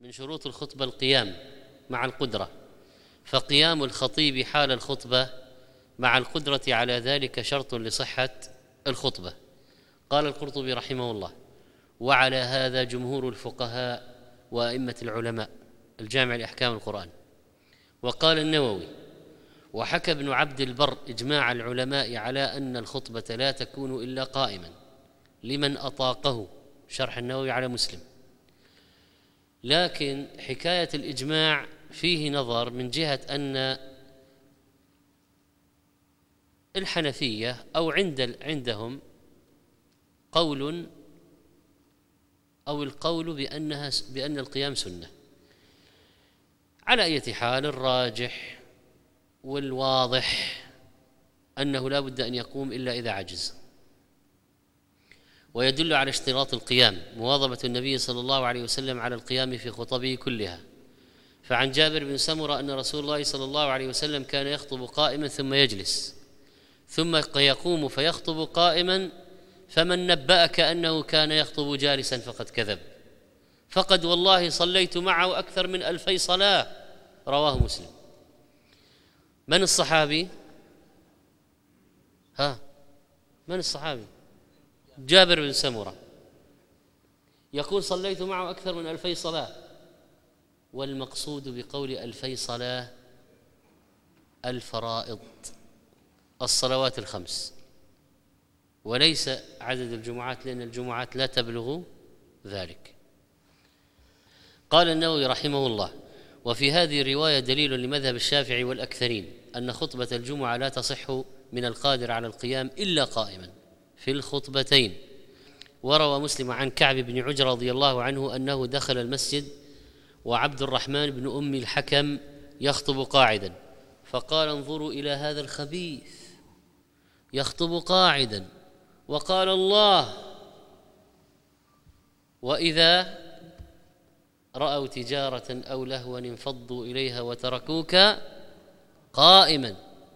من شروط الخطبة القيام مع القدرة، فقيام الخطيب حال الخطبة مع القدرة على ذلك شرط لصحة الخطبة. قال القرطبي رحمه الله: وعلى هذا جمهور الفقهاء وأئمة العلماء، الجامع لأحكام القرآن. وقال النووي: وحكى ابن عبد البر إجماع العلماء على أن الخطبة لا تكون إلا قائما لمن أطاقه، شرح النووي على مسلم. لكن حكاية الإجماع فيه نظر من جهة أن الحنفية أو عندهم قول أو القول بأن القيام سنة. على أي حال الراجح والواضح أنه لا بد أن يقوم إلا إذا عجز، ويدل على اشتراط القيام مواظبة النبي صلى الله عليه وسلم على القيام في خطبه كلها. فعن جابر بن سمرة أن رسول الله صلى الله عليه وسلم كان يخطب قائما ثم يجلس ثم يقوم فيخطب قائما، فمن نبأك أنه كان يخطب جالسا فقد كذب، فقد والله صليت معه أكثر من 2000 صلاة. رواه مسلم. من الصحابي؟ من الصحابي؟ جابر بن سمرة يقول صليت معه أكثر من 2000 صلاة، والمقصود بقول 2000 صلاة الفرائض، الصلوات الخمس، وليس عدد الجمعات، لأن الجمعات لا تبلغ ذلك. قال النووي رحمه الله: وفي هذه الرواية دليل لمذهب الشافعي والأكثرين أن خطبة الجمعة لا تصح من القادر على القيام إلا قائما في الخطبتين. وروى مسلم عن كعب بن عجرة رضي الله عنه أنه دخل المسجد وعبد الرحمن بن أم الحكم يخطب قاعدا، فقال: انظروا إلى هذا الخبيث يخطب قاعدا، وقال الله: وإذا رأوا تجارة أو لهوا انفضوا إليها وتركوك قائما.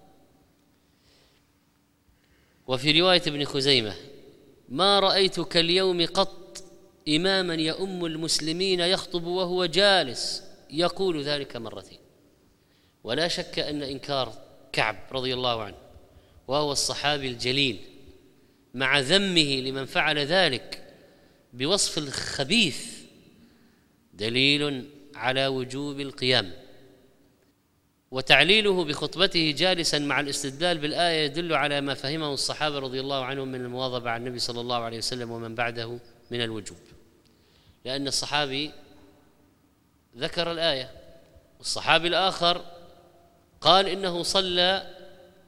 وفي رواية ابن خزيمة: ما رأيتك اليوم قط إماما يؤم المسلمين يخطب وهو جالس، يقول ذلك مرتين. ولا شك أن إنكار كعب رضي الله عنه وهو الصحابي الجليل مع ذمه لمن فعل ذلك بوصف الخبيث دليل على وجوب القيام. وتعليله بخطبته جالسا مع الاستدلال بالآية يدل على ما فهمه الصحابة رضي الله عنهم من المواظبة على النبي صلى الله عليه وسلم ومن بعده من الوجوب، لأن الصحابي ذكر الآية، والصحابي الآخر قال إنه صلى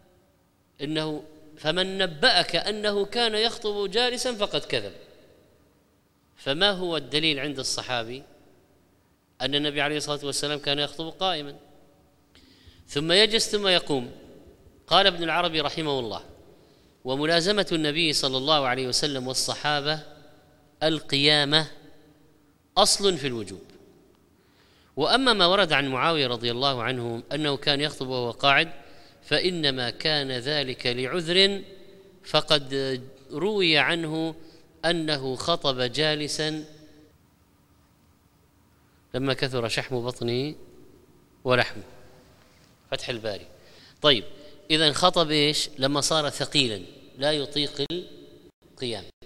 فمن نبأك أنه كان يخطب جالسا فقد كذب. فما هو الدليل عند الصحابي؟ أن النبي عليه الصلاة والسلام كان يخطب قائما ثم يجلس ثم يقوم. قال ابن العربي رحمه الله: وملازمة النبي صلى الله عليه وسلم والصحابة القيامة أصل في الوجوب. وأما ما ورد عن معاوية رضي الله عنه أنه كان يخطب وهو قاعد فإنما كان ذلك لعذر، فقد روي عنه أنه خطب جالسا لما كثر شحم بطنه ولحمه، فتح الباري. طيب، إذن خطب إيش؟ لما صار ثقيلا لا يطيق القيام.